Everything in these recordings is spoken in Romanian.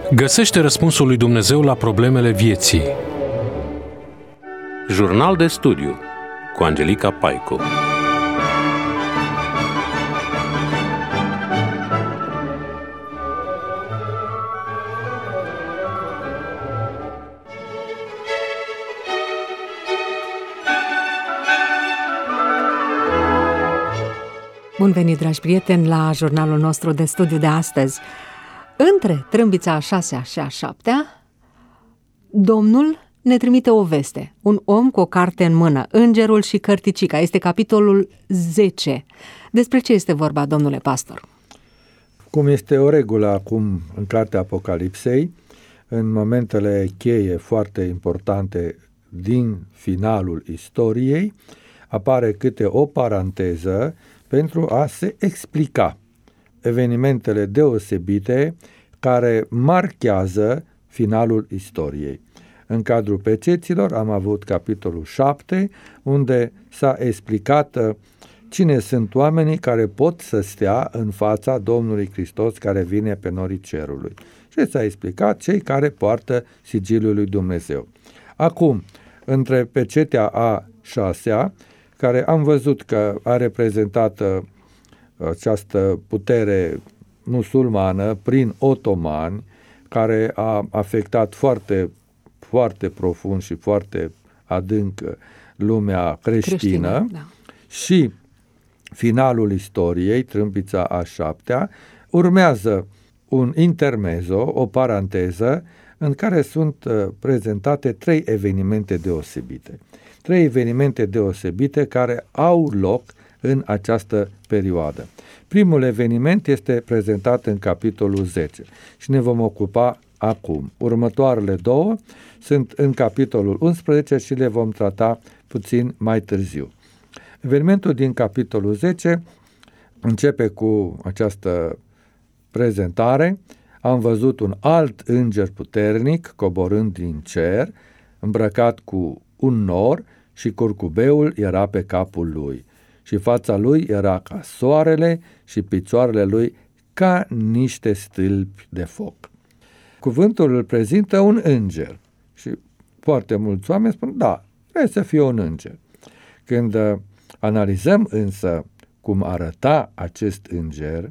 Găsește răspunsul lui Dumnezeu la problemele vieții. Jurnal de studiu cu Angelica Paicu. Bun venit, dragi prieteni, la jurnalul nostru de studiu de astăzi. Între trâmbița a 6-a și a 7-a, Domnul ne trimite o veste. Un om cu o carte în mână, Îngerul și Cărticica. Este capitolul 10. Despre ce este vorba, domnule pastor? Cum este o regulă acum în cartea Apocalipsei, în momentele cheie foarte importante din finalul istoriei, apare câte o paranteză pentru a se explica evenimentele deosebite care marchează finalul istoriei. În cadrul peceților am avut capitolul 7, unde s-a explicat cine sunt oamenii care pot să stea în fața Domnului Hristos care vine pe norii cerului. Și s-a explicat cei care poartă sigiliul lui Dumnezeu. Acum, între pecetea a 6-a, care am văzut că a reprezentat această putere musulmană prin otomani, care a afectat foarte, foarte profund și foarte adânc lumea creștină, da. Și finalul istoriei, trâmbița a 7-a, urmează un intermezzo, o paranteză, în care sunt prezentate 3 evenimente deosebite. 3 evenimente deosebite care au loc în această perioadă. Primul eveniment este prezentat în capitolul 10 și ne vom ocupa acum. Următoarele 2 sunt în capitolul 11 și le vom trata puțin mai târziu. Evenimentul din capitolul 10 începe cu această prezentare. Am văzut un alt înger puternic coborând din cer, îmbrăcat cu un nor și curcubeul era pe capul lui. Și fața lui era ca soarele și picioarele lui ca niște stâlpi de foc. Cuvântul îl prezintă un înger și foarte mulți oameni spun, da, trebuie să fie un înger. Când analizăm însă cum arăta acest înger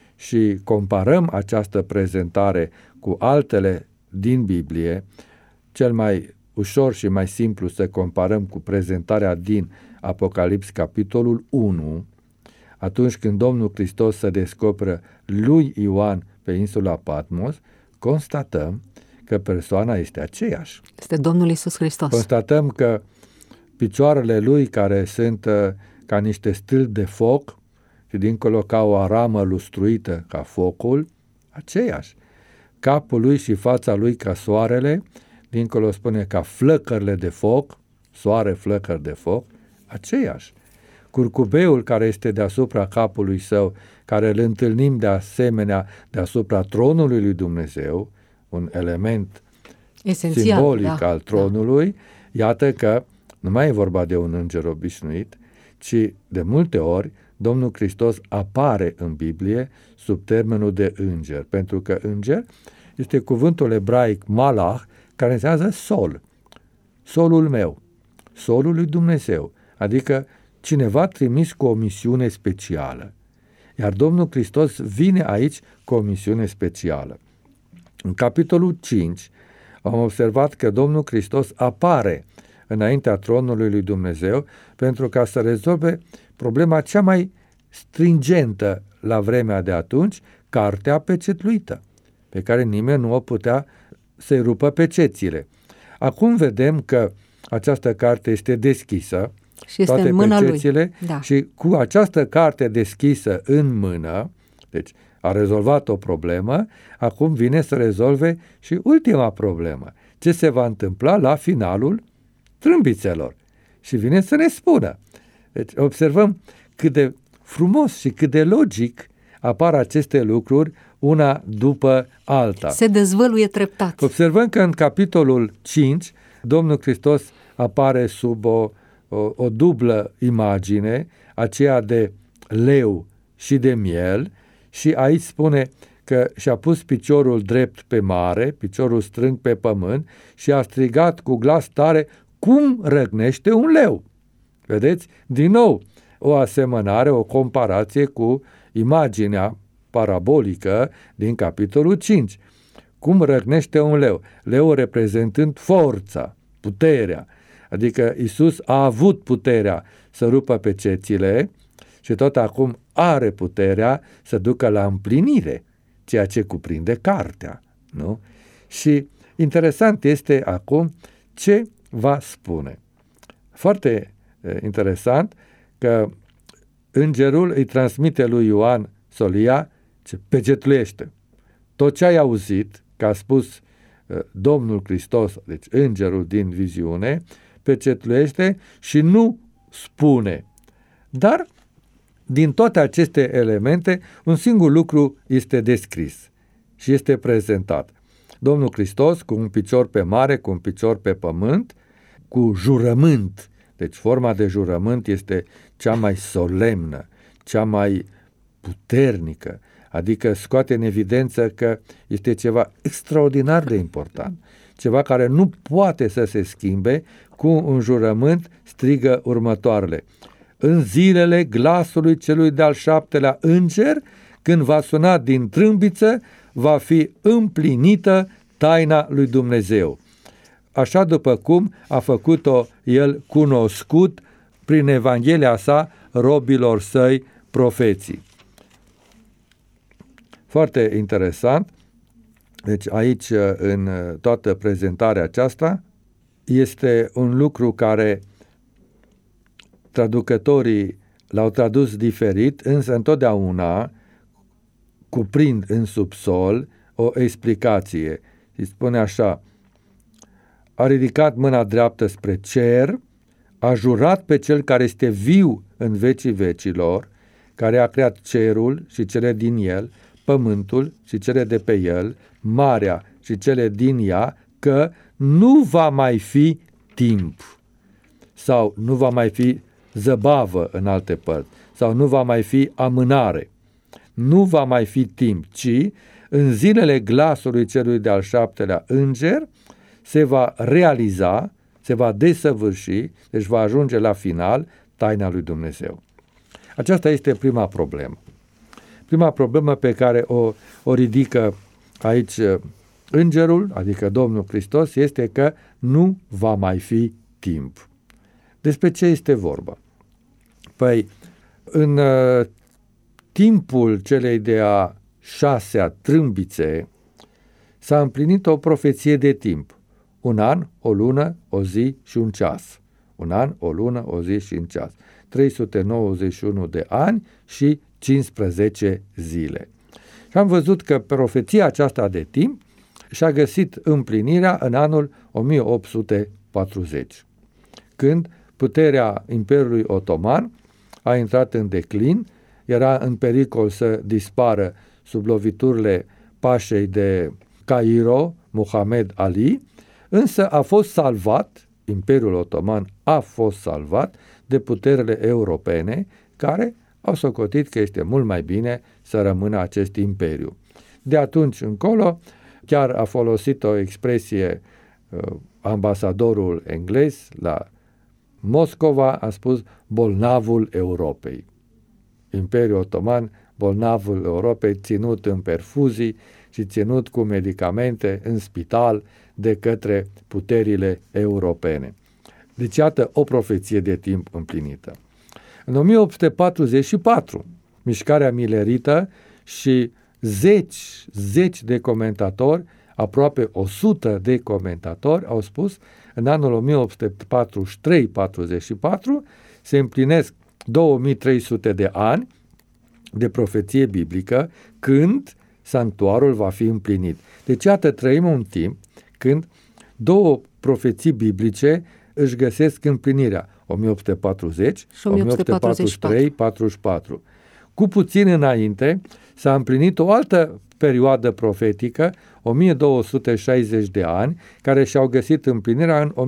și comparăm această prezentare cu altele din Biblie, cel mai ușor și mai simplu să comparăm cu prezentarea din Apocalips, capitolul 1, atunci când Domnul Hristos se descoperă lui Ioan pe insula Patmos, constatăm că persoana este aceeași. Este Domnul Iisus Hristos. Constatăm că picioarele lui, care sunt ca niște stâlpi de foc și dincolo ca o aramă lustruită ca focul, aceeași. Capul lui și fața lui ca soarele, dincolo spune ca flăcările de foc, soare, flăcări de foc, aceeași. Curcubeul care este deasupra capului său, care îl întâlnim de asemenea deasupra tronului lui Dumnezeu, un element esențial, simbolic al tronului, iată că nu mai e vorba de un înger obișnuit, ci de multe ori Domnul Hristos apare în Biblie sub termenul de înger, pentru că înger este cuvântul ebraic malach, care înseamnă sol, solul meu, solul lui Dumnezeu, adică cineva trimis cu o misiune specială. Iar Domnul Hristos vine aici cu o misiune specială. În capitolul 5 am observat că Domnul Hristos apare înaintea tronului lui Dumnezeu pentru ca să rezolve problema cea mai stringentă la vremea de atunci, cartea pecetluită, pe care nimeni nu o putea să-i rupă pecețile. Acum vedem că această carte este deschisă, și este toate în mâna pecețile, lui. Da. Și cu această carte deschisă în mână, deci a rezolvat o problemă, acum vine să rezolve și ultima problemă. Ce se va întâmpla la finalul trâmbițelor? Și vine să ne spună. Deci observăm cât de frumos și cât de logic apar aceste lucruri una după alta. Se dezvăluie treptat. Observăm că în capitolul 5 Domnul Hristos apare sub o dublă imagine, aceea de leu și de miel, și aici spune că și-a pus piciorul drept pe mare, piciorul strâng pe pământ și a strigat cu glas tare: cum răgnește un leu? Vedeți? Din nou, o asemănare, o comparație cu imaginea parabolică din capitolul 5. Cum răgnește un leu? Leu reprezentând forța, puterea. Adică Iisus a avut puterea să rupă pe cețile și tot acum are puterea să ducă la împlinire ceea ce cuprinde cartea. Nu? Și interesant este acum ce va spune. Foarte interesant că îngerul îi transmite lui Ioan solia ce pecetuiește. Tot ce ai auzit, că a spus Domnul Hristos, deci îngerul din viziune, pecetuiește și nu spune. Dar din toate aceste elemente, un singur lucru este descris și este prezentat. Domnul Hristos cu un picior pe mare, cu un picior pe pământ, cu jurământ. Deci forma de jurământ este cea mai solemnă, cea mai puternică, adică scoate în evidență că este ceva extraordinar de important, ceva care nu poate să se schimbe. Cu un jurământ strigă următoarele: în zilele glasului celui de-al 7-lea înger, când va suna din trâmbiță, va fi împlinită taina lui Dumnezeu. Așa după cum a făcut-o el cunoscut prin Evanghelia sa robilor săi profeții. Foarte interesant. Deci aici, în toată prezentarea aceasta, este un lucru care traducătorii l-au tradus diferit, însă întotdeauna cuprind în subsol o explicație. Și spune așa: a ridicat mâna dreaptă spre cer, a jurat pe cel care este viu în vecii vecilor, care a creat cerul și cele din el, pământul și cele de pe el, marea și cele din ea, că nu va mai fi timp sau nu va mai fi zăbavă în alte părți sau nu va mai fi amânare. Nu va mai fi timp, ci în zilele glasului celui de-al 7-lea înger se va realiza, se va desăvârși, deci va ajunge la final taina lui Dumnezeu. Aceasta este prima problemă. Prima problemă pe care o ridică aici îngerul, adică Domnul Hristos, este că nu va mai fi timp. Despre ce este vorba? Păi, în timpul celei de-a 6-a trâmbițe s-a împlinit o profeție de timp. Un an, o lună, o zi și un ceas. Un an, o lună, o zi și un ceas. 391 de ani și 15 zile. Și am văzut că profeția aceasta de timp și-a găsit împlinirea în anul 1840, când puterea Imperiului Otoman a intrat în declin, era în pericol să dispară sub loviturile pașei de Cairo, Muhammad Ali, însă a fost salvat, Imperiul Otoman a fost salvat de puterile europene, care au socotit că este mult mai bine să rămână acest imperiu. De atunci încolo, chiar a folosit o expresie ambasadorul englez la Moscova, a spus bolnavul Europei. Imperiul Otoman, bolnavul Europei, ținut în perfuzii și ținut cu medicamente în spital de către puterile europene. Deci, iată o profeție de timp împlinită. În 1844, mișcarea milerită și zeci de comentatori, aproape 100 de comentatori, au spus în anul 1843-44 se împlinesc 2300 de ani de profeție biblică când sanctuarul va fi împlinit. Deci, iată, trăim un timp când două profeții biblice își găsesc împlinirea, 1840 și 1843-44. Cu puțin înainte s-a împlinit o altă perioadă profetică, 1260 de ani, care și-au găsit împlinirea în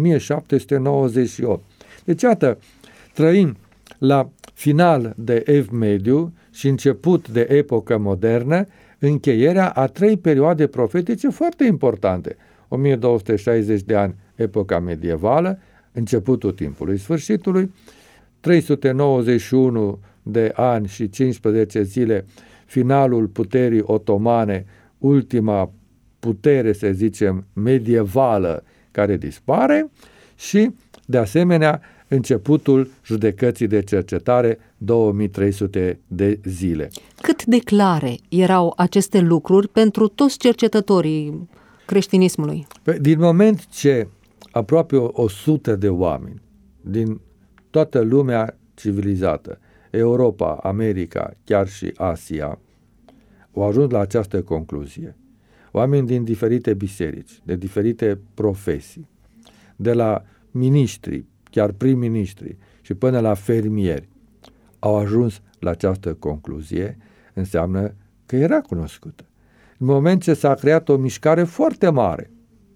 1798. Deci, iată, trăim la final de Ev Mediu și început de epocă modernă, încheierea a 3 perioade profetice foarte importante. 1260 de ani, epoca medievală, începutul timpului sfârșitului, 391 de ani și 15 zile, finalul puterii otomane, ultima putere, să zicem, medievală care dispare și, de asemenea, începutul judecății de cercetare, 2300 de zile. Cât de clare erau aceste lucruri pentru toți cercetătorii creștinismului? Din moment ce aproape 100 de oameni din toată lumea civilizată, Europa, America, chiar și Asia, au ajuns la această concluzie. Oameni din diferite biserici, de diferite profesii, de la miniștri, chiar prim-ministri și până la fermieri, au ajuns la această concluzie, înseamnă că era cunoscută. În moment ce s-a creat o mișcare foarte mare,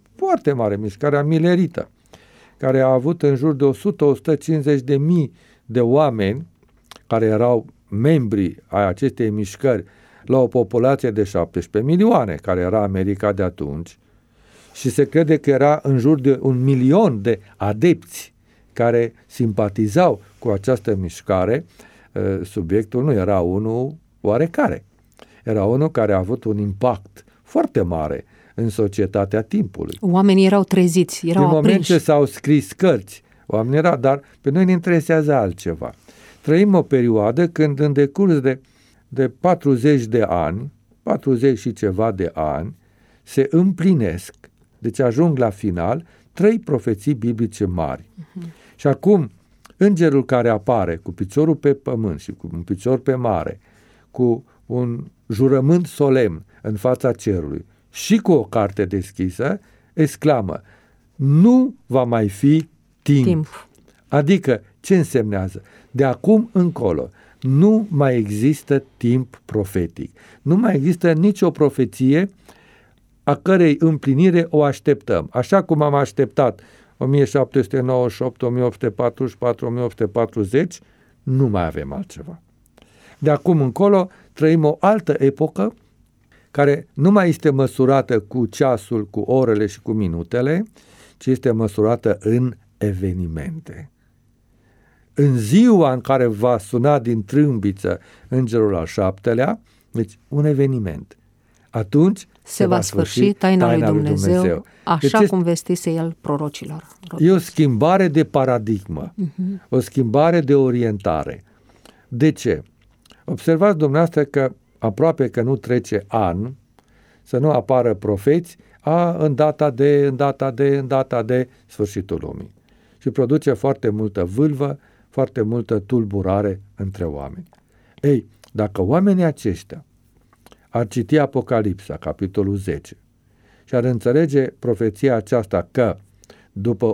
mișcarea milerită, care a avut în jur de 100-150 de mii de oameni care erau membri ai acestei mișcări la o populație de 17 milioane, care era America de atunci, și se crede că era în jur de 1 milion de adepți care simpatizau cu această mișcare. Subiectul nu era unul oarecare. Era unul care a avut un impact foarte mare în societatea timpului. Oamenii erau treziți, erau aprinși. În moment ce s-au scris cărți, oamenii erau, dar pe noi ne interesează altceva. Trăim o perioadă când în decurs de 40 de ani, 40 și ceva de ani, se împlinesc, deci ajung la final, 3 profeții biblice mari. Și acum, îngerul care apare cu piciorul pe pământ și cu un picior pe mare, cu un jurământ solemn în fața cerului și cu o carte deschisă, exclamă: nu va mai fi timp. Adică, ce însemnează? De acum încolo, nu mai există timp profetic. Nu mai există nicio profeție a cărei împlinire o așteptăm. Așa cum am așteptat 1798, 1844, 1840, nu mai avem altceva. De acum încolo trăim o altă epocă care nu mai este măsurată cu ceasul, cu orele și cu minutele, ci este măsurată în evenimente. În ziua în care va suna din trâmbiță îngerul al 7-lea, deci un eveniment, atunci se va sfârși taina lui Dumnezeu, așa cum vestise el prorocilor. E o schimbare de paradigmă, o schimbare de orientare. De ce? Observați dumneavoastră că aproape că nu trece an să nu apară profeți în data de sfârșitul lumii. Și produce foarte multă vâlvă, foarte multă tulburare între oameni. Ei, dacă oamenii aceștia ar citi Apocalipsa, capitolul 10, și ar înțelege profeția aceasta că după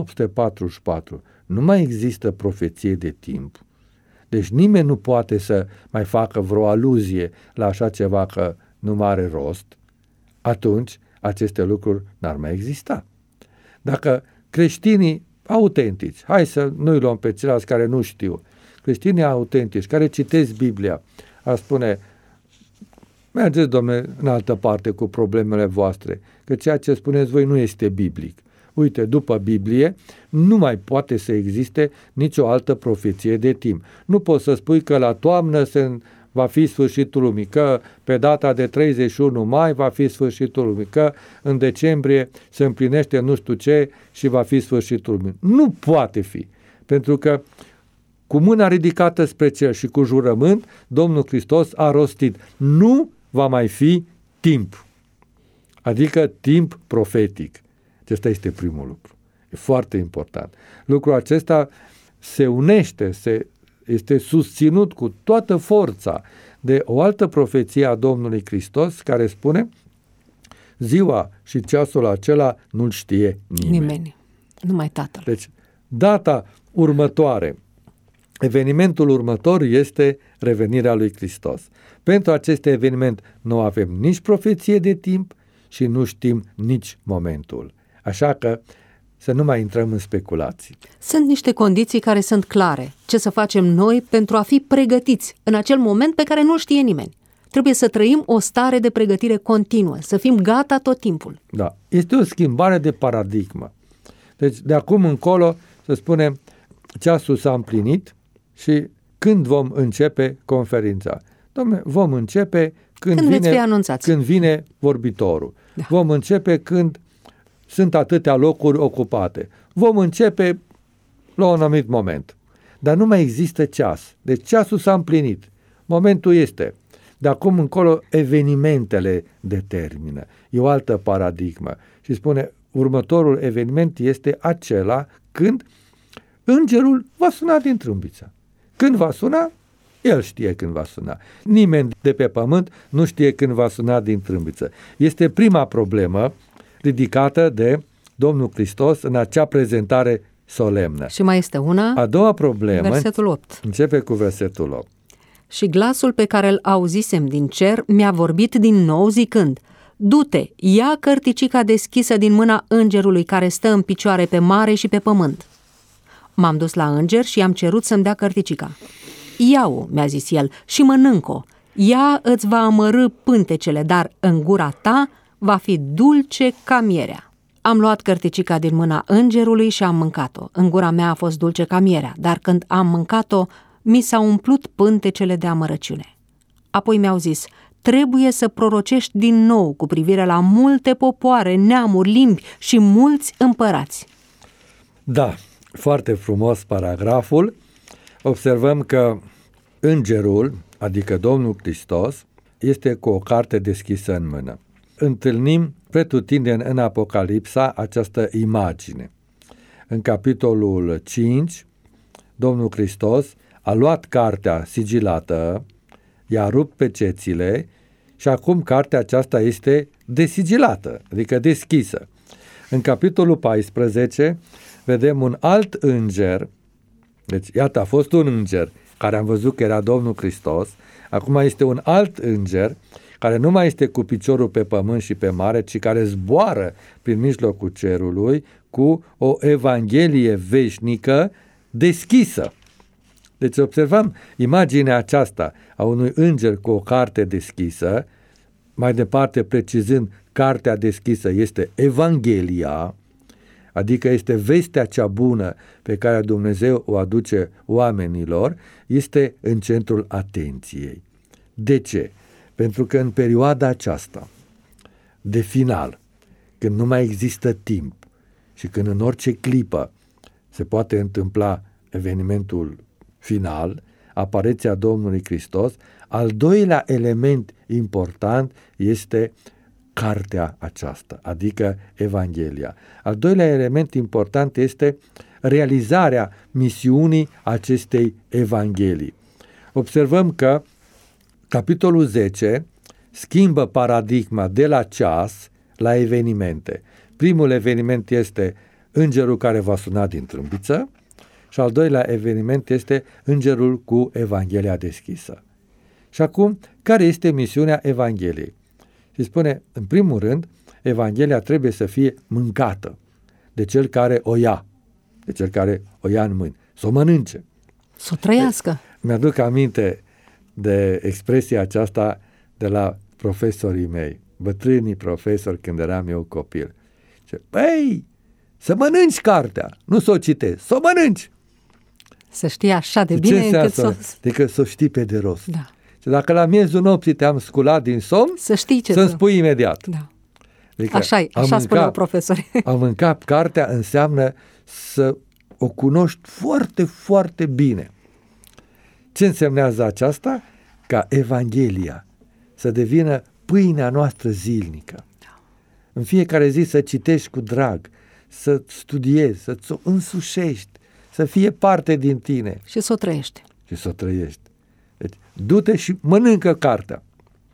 1844 nu mai există profeție de timp, deci nimeni nu poate să mai facă vreo aluzie la așa ceva că nu mai are rost, atunci aceste lucruri n-ar mai exista. Dacă creștinii autentici, hai să nu-i luăm pe ceilalți care nu știu, creștinii autentici care citesc Biblia, ar spune: mergeți, dom'le, în altă parte cu problemele voastre, că ceea ce spuneți voi nu este biblic. Uite, după Biblie nu mai poate să existe nicio altă profeție de timp. Nu poți să spui că la toamnă va fi sfârșitul lumii, că pe data de 31 mai va fi sfârșitul lumii, că în decembrie se împlinește nu știu ce și va fi sfârșitul lumii. Nu poate fi, pentru că cu mâna ridicată spre cer și cu jurământ, Domnul Hristos a rostit: nu va mai fi timp. Adică timp profetic. Acesta este primul lucru. E foarte important. Lucrul acesta se unește, este susținut cu toată forța de o altă profeție a Domnului Hristos care spune: ziua și ceasul acela nu-l știe nimeni. Numai Tatăl. Deci, data următoare, evenimentul următor este revenirea lui Hristos. Pentru acest eveniment nu avem nici profeție de timp și nu știm nici momentul. Așa că să nu mai intrăm în speculații. Sunt niște condiții care sunt clare. Ce să facem noi pentru a fi pregătiți în acel moment pe care nu știe nimeni? Trebuie să trăim o stare de pregătire continuă, să fim gata tot timpul. Da, este o schimbare de paradigmă. Deci de acum încolo, să spunem, ceasul s-a împlinit și când vom începe conferința? Dom'le, vom începe când vine vorbitorul. Da. Vom începe când sunt atâtea locuri ocupate. Vom începe la un anumit moment. Dar nu mai există ceas. Deci ceasul s-a împlinit. Momentul este. De acum încolo evenimentele determină. E o altă paradigmă. Și spune, următorul eveniment este acela când îngerul va suna din trâmbiță. Când va suna, el știe când va suna. Nimeni de pe pământ nu știe când va suna din trâmbiță. Este prima problemă ridicată de Domnul Hristos în acea prezentare solemnă. Și mai este una. A doua problemă, versetul 8. Începe cu versetul 8. Și glasul pe care îl auzisem din cer mi-a vorbit din nou zicând: du-te, ia cărticica deschisă din mâna îngerului care stă în picioare pe mare și pe pământ. M-am dus la înger și i-am cerut să-mi dea cărticica. Ia-o, mi-a zis el, și mănânc-o. Ea îți va amărî pântecele, dar în gura ta va fi dulce ca mierea. Am luat cărticica din mâna îngerului și am mâncat-o. În gura mea a fost dulce ca mierea, dar când am mâncat-o, mi s-au umplut pântecele de amărăciune. Apoi mi-au zis: trebuie să prorocești din nou cu privire la multe popoare, neamuri, limbi și mulți împărați. Da, foarte frumos paragraful. Observăm că îngerul, adică Domnul Hristos, este cu o carte deschisă în mână. Întâlnim pretutindeni în Apocalipsa această imagine. În capitolul 5, Domnul Hristos a luat cartea sigilată, i-a rupt pecețile și acum cartea aceasta este desigilată, adică deschisă. În capitolul 14 vedem un alt înger, deci iată, a fost un înger care am văzut că era Domnul Hristos, acum este un alt înger care nu mai este cu piciorul pe pământ și pe mare, ci care zboară prin mijlocul cerului cu o evanghelie veșnică deschisă. Deci observăm imaginea aceasta a unui înger cu o carte deschisă, mai departe precizând, cartea deschisă este Evanghelia, adică este vestea cea bună pe care Dumnezeu o aduce oamenilor, este în centrul atenției. De ce? Pentru că în perioada aceasta de final, când nu mai există timp și când în orice clipă se poate întâmpla evenimentul final, apariția Domnului Hristos, al doilea element important este cartea aceasta, adică Evanghelia. Al doilea element important este realizarea misiunii acestei Evanghelii. Observăm că capitolul 10 schimbă paradigma de la ceas la evenimente. Primul eveniment este îngerul care va suna din trâmbiță și al doilea eveniment este îngerul cu Evanghelia deschisă. Și acum, care este misiunea Evangheliei? Și spune, în primul rând, Evanghelia trebuie să fie mâncată de cel care o ia, de cel care o ia în mâini, să o mănânce. Să o trăiască. Mi-aduc aminte de expresia aceasta de la profesorii mei, bătrânii profesori când eram eu copil. Zice, băi, să mănânci cartea, nu să o citești, să o mănânci. Să știi așa de bine încât să... Adică să o știi pe de rost. Da. Și dacă la miezul nopții te-am sculat din somn, să știi ce să-mi spui imediat. Da. Adică așa spuneau profesorii. A mânca cartea înseamnă să o cunoști foarte, foarte bine. Ce însemnează aceasta? Ca Evanghelia să devină pâinea noastră zilnică. Da. În fiecare zi să citești cu drag, să studiezi, să-ți o însușești, să fie parte din tine. Și să o trăiești. Și să o trăiești. Deci, du-te și mănâncă cartea.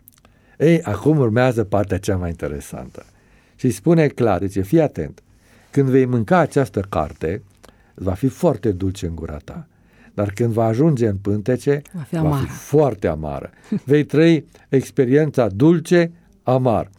Ei, acum urmează partea cea mai interesantă. Și spune clar, zice, fii atent, când vei mânca această carte, va fi foarte dulce în gura ta, dar când va ajunge în pântece, va fi foarte amară. Vei trăi experiența dulce-amar.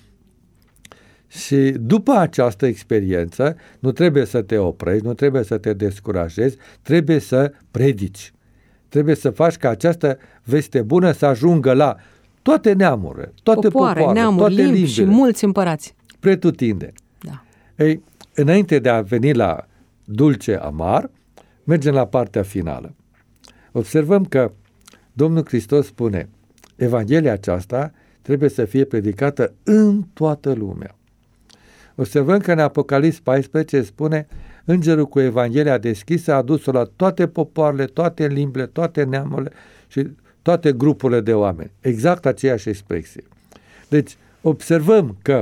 Și după această experiență, nu trebuie să te oprești, nu trebuie să te descurajezi, trebuie să predici. Trebuie să faci ca această veste bună să ajungă la toate neamurile, toate popoarele, neamuri, toate limbi limbile. și mulți împărați. Pretutindeni. Da. Ei, înainte de a veni la dulce amar, mergem la partea finală. Observăm că Domnul Hristos spune, Evanghelia aceasta trebuie să fie predicată în toată lumea. Observăm că în Apocalips 14 spune, îngerul cu Evanghelia deschisă a dus-o la toate popoarele, toate limbile, toate neamurile și toate grupurile de oameni. Exact aceeași expresie. Deci, observăm că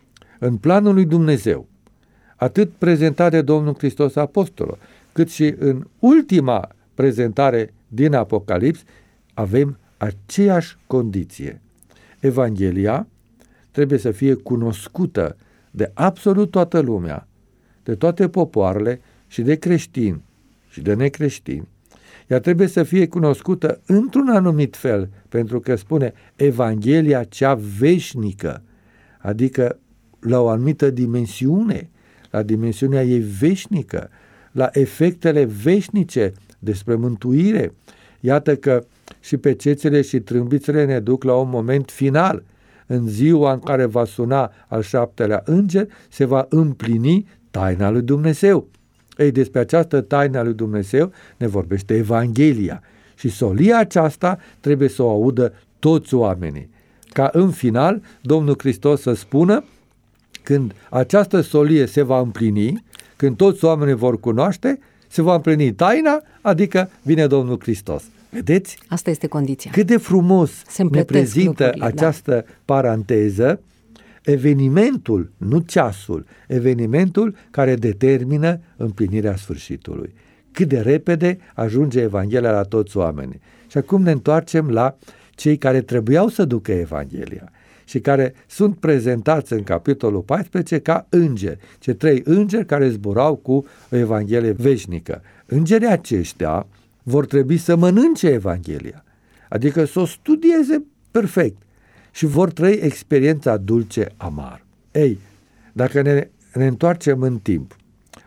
în planul lui Dumnezeu, atât prezentat de Domnul Hristos Apostolul, cât și în ultima prezentare din Apocalips, avem aceeași condiție. Evanghelia trebuie să fie cunoscută de absolut toată lumea, de toate popoarele și de creștini și de necreștini. Ea trebuie să fie cunoscută într-un anumit fel, pentru că spune Evanghelia cea veșnică, adică la o anumită dimensiune, la dimensiunea ei veșnică, la efectele veșnice despre mântuire. Iată că și pecețele și trâmbițele ne duc la un moment final. În ziua în care va suna al 7-lea înger, se va împlini taina lui Dumnezeu. Ei, despre această taină a lui Dumnezeu ne vorbește Evanghelia. Și solia aceasta trebuie să o audă toți oamenii. Ca în final, Domnul Hristos să spună, când această solie se va împlini, când toți oamenii vor cunoaște, se va împlini taina, adică vine Domnul Hristos. Vedeți? Asta este condiția. Cât de frumos ne prezintă această paranteză, evenimentul, nu ceasul, evenimentul care determină împlinirea sfârșitului. Cât de repede ajunge Evanghelia la toți oamenii. Și acum ne întoarcem la cei care trebuiau să ducă Evanghelia și care sunt prezentați în capitolul 14 ca îngeri, cei 3 îngeri care zburau cu o Evanghelie veșnică. Îngerii aceștia vor trebui să mănânce Evanghelia, adică să o studieze perfect și vor trăi experiența dulce-amar. Ei, dacă ne întoarcem în timp,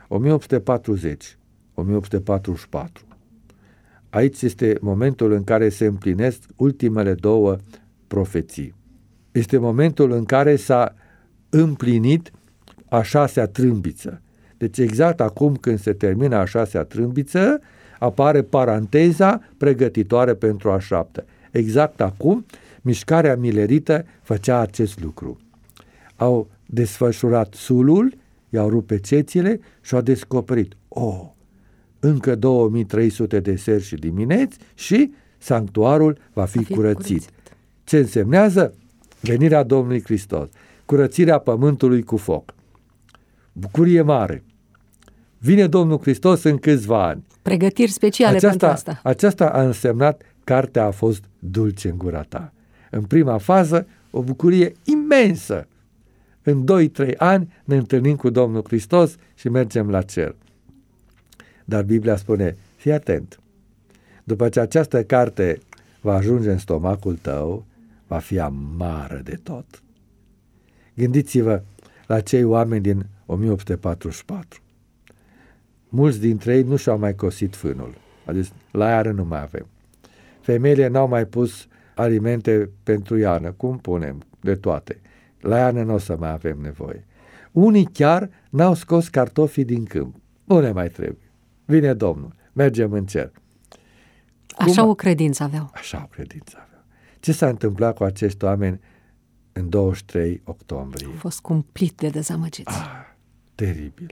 1840, 1844, aici este momentul în care se împlinesc ultimele 2 profeții. Este momentul în care s-a împlinit a 6-a trâmbiță. Deci exact acum când se termină a 6-a trâmbiță, apare paranteza pregătitoare pentru a 7-a. Exact acum, mișcarea milerită făcea acest lucru. Au desfășurat sulul, i-au rupt pecețile și au descoperit, încă 2300 de seri și dimineți și sanctuarul va fi curățit. Ce însemnează? Venirea Domnului Hristos, curățirea pământului cu foc. Bucurie mare. Vine Domnul Hristos în câțiva ani. Pregătiri speciale pentru asta. Aceasta a însemnat cartea a fost dulce în gura ta. În prima fază, o bucurie imensă. În 2-3 ani ne întâlnim cu Domnul Hristos și mergem la cer. Dar Biblia spune, fii atent, după ce această carte va ajunge în stomacul tău, va fi amară de tot. Gândiți-vă la cei oameni din 1844. Mulți dintre ei nu și-au mai cosit fânul. Adică la iarnă nu mai avem. Femeile n-au mai pus alimente pentru iarnă. Cum punem? De toate. La iarnă nu o să mai avem nevoie. Unii chiar n-au scos cartofii din câmp. Nu ne mai trebuie. Vine Domnul. Mergem în cer. Așa o credință aveau. Așa o credință aveau. Ce s-a întâmplat cu acești oameni în 23 octombrie? Au fost cumplit de dezamăgiți. Teribil.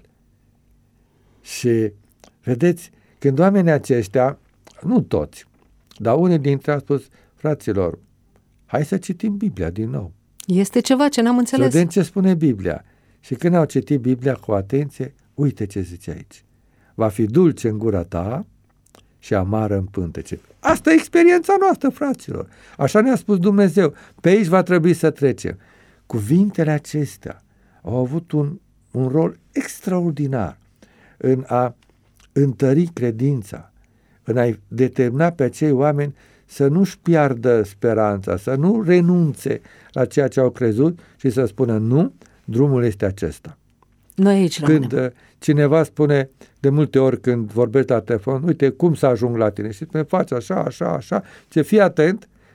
Și vedeți, când oamenii aceștia, nu toți, dar unii dintre ei au spus, fraților, hai să citim Biblia din nou. Este ceva ce n-am înțeles. Vedem ce spune Biblia. Și când au citit Biblia cu atenție, uite ce zice aici. Va fi dulce în gura ta și amară în pântece. Asta e experiența noastră, fraților. Așa ne-a spus Dumnezeu. Pe aici va trebui să trecem. Cuvintele acestea au avut un rol extraordinar în a întări credința, în a determina pe acei oameni să nu-și piardă speranța, să nu renunțe la ceea ce au crezut și să spună nu, drumul este acesta. Noi aici Când cineva spune, de multe ori când vorbești la telefon, uite cum să ajung la tine și spune, faci așa, așa, așa, fii atent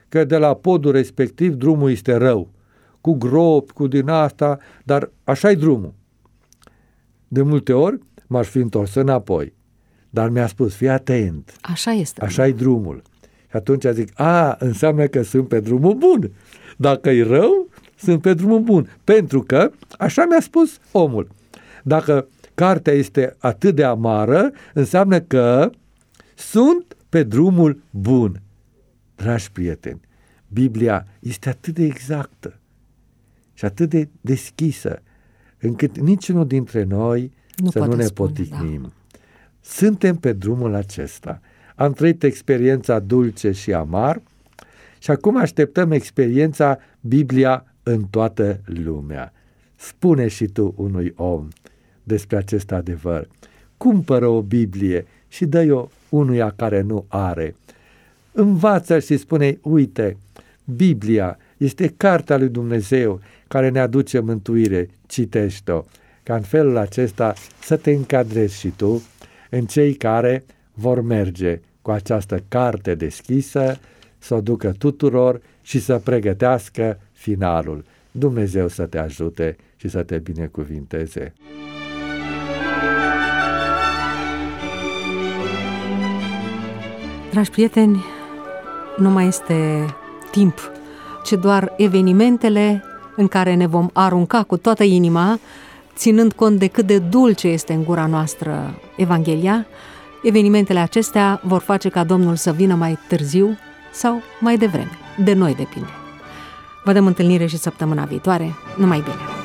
că de la podul respectiv drumul este rău, cu gropi, cu din asta, dar așa-i drumul. De multe ori m-aș fi întors înapoi, dar mi-a spus, fii atent, Așa este. așa-i drumul. Și atunci zic, înseamnă că sunt pe drumul bun. Dacă e rău, sunt pe drumul bun, pentru că așa mi-a spus omul. Dacă cartea este atât de amară, înseamnă că sunt pe drumul bun. Dragi prieteni, Biblia este atât de exactă și atât de deschisă, încât niciunul dintre noi să nu ne poticnim. Da. Suntem pe drumul acesta. Am trăit experiența dulce și amar și acum așteptăm experiența Biblia în toată lumea. Spune și tu unui om despre acest adevăr. Cumpără o Biblie și dă-i-o unuia care nu are. Învață și spune, uite, Biblia este cartea lui Dumnezeu care ne aduce mântuire, citește-o, ca în felul acesta să te încadrezi și tu în cei care vor merge cu această carte deschisă, să o ducă tuturor și să pregătească finalul. Dumnezeu să te ajute și să te binecuvinteze. Dragi prieteni, nu mai este timp, ci doar evenimentele în care ne vom arunca cu toată inima, ținând cont de cât de dulce este în gura noastră Evanghelia. Evenimentele acestea vor face ca Domnul să vină mai târziu sau mai devreme. De noi depinde. Vă dăm întâlnire și săptămâna viitoare. Numai bine!